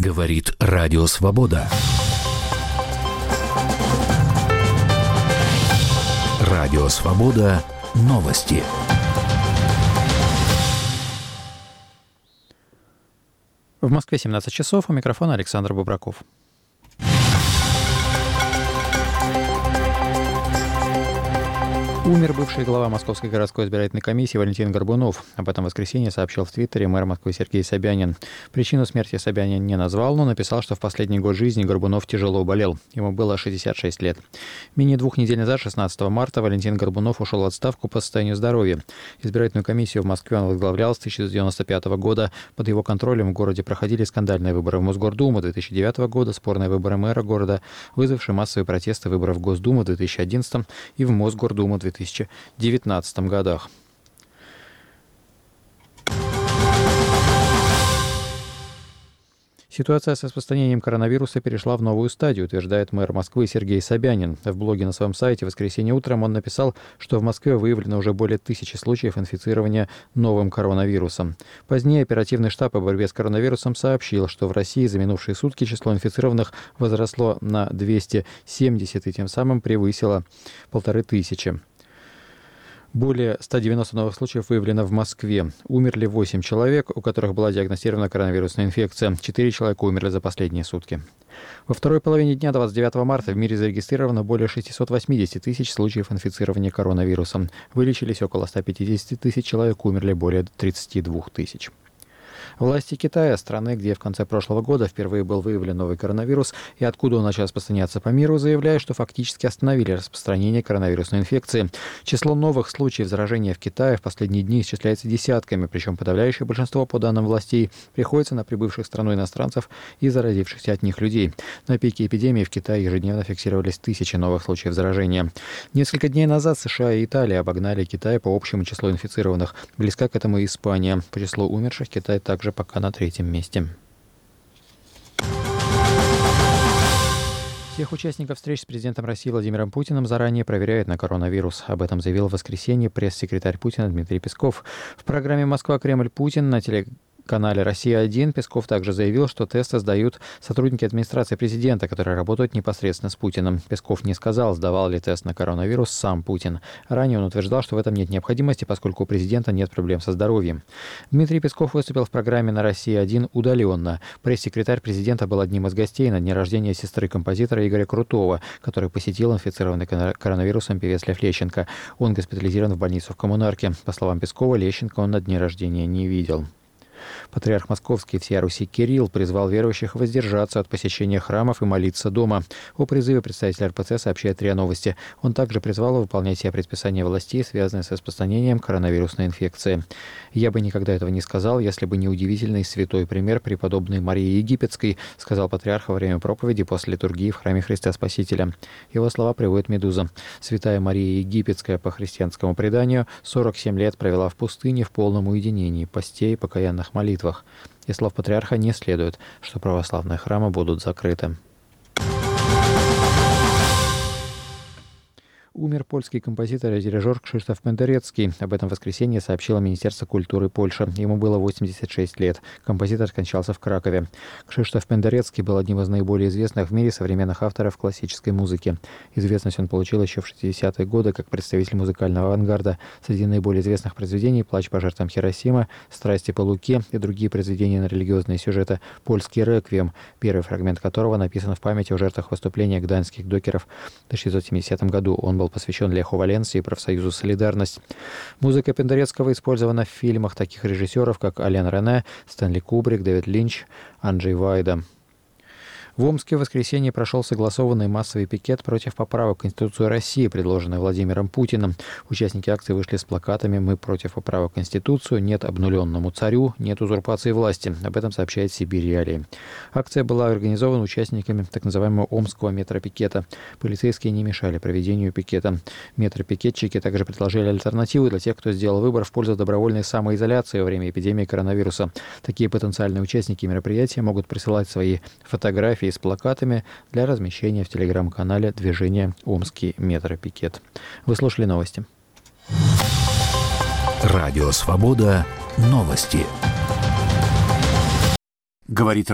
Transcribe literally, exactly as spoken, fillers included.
Говорит Радио Свобода. Радио Свобода. Новости. В Москве семнадцать часов. У микрофона Александр Бубраков. Умер бывший глава Московской городской избирательной комиссии Валентин Горбунов. Об этом в воскресенье сообщил в Твиттере мэр Москвы Сергей Собянин. Причину смерти Собянин не назвал, но написал, что в последний год жизни Горбунов тяжело болел. Ему было шестьдесят шесть лет. Менее двух недель назад, шестнадцатого марта, Валентин Горбунов ушел в отставку по состоянию здоровья. Избирательную комиссию в Москве он возглавлял с тысяча девятьсот девяносто пятого года. Под его контролем в городе проходили скандальные выборы в Мосгордуму две тысячи девятого года, спорные выборы мэра города, вызвавшие массовые протесты выборов в Госдуму в две тысячи одиннадцатом и в Мосгордуму в две тысячи девятнадцатом годах. Ситуация с распространением коронавируса перешла в новую стадию, утверждает мэр Москвы Сергей Собянин. В блоге на своем сайте в воскресенье утром он написал, что в Москве выявлено уже более тысячи случаев инфицирования новым коронавирусом. Позднее оперативный штаб по борьбе с коронавирусом сообщил, что в России за минувшие сутки число инфицированных возросло на двести семьдесят и тем самым превысило полторы тысячи. Более ста девяноста новых случаев выявлено в Москве. Умерли восемь человек, у которых была диагностирована коронавирусная инфекция. четыре человека умерли за последние сутки. Во второй половине дня двадцать девятого марта в мире зарегистрировано более шестисот восьмидесяти тысяч случаев инфицирования коронавирусом. Вылечились около ста пятидесяти тысяч человек, умерли более тридцати двух тысяч. Власти Китая, страны, где в конце прошлого года впервые был выявлен новый коронавирус и откуда он начал распространяться по миру, заявляют, что фактически остановили распространение коронавирусной инфекции. Число новых случаев заражения в Китае в последние дни исчисляется десятками, причем подавляющее большинство, по данным властей, приходится на прибывших в страну иностранцев и заразившихся от них людей. На пике эпидемии в Китае ежедневно фиксировались тысячи новых случаев заражения. Несколько дней назад США и Италия обогнали Китай по общему числу инфицированных. Близка к этому и Испания. По числу умерших Китай также пока на третьем месте. Всех участников встреч с президентом России Владимиром Путиным заранее проверяют на коронавирус. Об этом заявил в воскресенье пресс-секретарь Путина Дмитрий Песков. В программе «Москва-Кремль-Путин» на теле канале «Россия-один» Песков также заявил, что тесты сдают сотрудники администрации президента, которые работают непосредственно с Путиным. Песков не сказал, сдавал ли тест на коронавирус сам Путин. Ранее он утверждал, что в этом нет необходимости, поскольку у президента нет проблем со здоровьем. Дмитрий Песков выступил в программе на «Россия-один» удаленно. Пресс-секретарь президента был одним из гостей на дне рождения сестры композитора Игоря Крутого, который посетил инфицированный коронавирусом певец Лев Лещенко. Он госпитализирован в больницу в Коммунарке. По словам Пескова, Лещенко он на дне рождения не видел. Патриарх Московский всея Руси Кирилл призвал верующих воздержаться от посещения храмов и молиться дома. О призыве представитель эр пэ цэ сообщает РИА Новости. Он также призвал выполнять все предписания властей, связанные с распространением коронавирусной инфекции. «Я бы никогда этого не сказал, если бы не удивительный святой пример преподобной Марии Египетской», сказал патриарх во время проповеди после литургии в храме Христа Спасителя. Его слова приводит «Медуза». Святая Мария Египетская, по христианскому преданию, сорок семь лет провела в пустыне в полном уединении, постей и покаянных молитвах. Из слов патриарха не следует, что православные храмы будут закрыты. Умер польский композитор и дирижер Кшиштоф Пендерецкий. Об этом в воскресенье сообщило Министерство культуры Польши. Ему было восемьдесят шесть лет. Композитор скончался в Кракове. Кшиштоф Пендерецкий был одним из наиболее известных в мире современных авторов классической музыки. Известность он получил еще в шестидесятые годы как представитель музыкального авангарда. Среди наиболее известных произведений «Плач по жертвам Хиросимы», «Страсти по Луке» и другие произведения на религиозные сюжеты «Польский реквием», первый фрагмент которого написан в память о жертвах выступления гданьских докеров в тысяча девятьсот семидесятом году. Он был посвящен Леху Валенсии и профсоюзу «Солидарность». Музыка Пендерецкого использована в фильмах таких режиссеров, как Ален Рене, Стэнли Кубрик, Дэвид Линч, Анджей Вайда. В Омске в воскресенье прошел согласованный массовый пикет против поправок в Конституцию России, предложенной Владимиром Путиным. Участники акции вышли с плакатами «Мы против поправок в Конституцию», «Нет обнуленному царю», «Нет узурпации власти». Об этом сообщает Сибирь Реалии. Акция была организована участниками так называемого омского метропикета. Полицейские не мешали проведению пикета. Метропикетчики также предложили альтернативу для тех, кто сделал выбор в пользу добровольной самоизоляции во время эпидемии коронавируса. Такие потенциальные участники мероприятия могут присылать свои фотографии с плакатами для размещения в телеграм-канале движения «Омский метропикет». Вы слушали новости. Радио Свобода. Новости. Говорит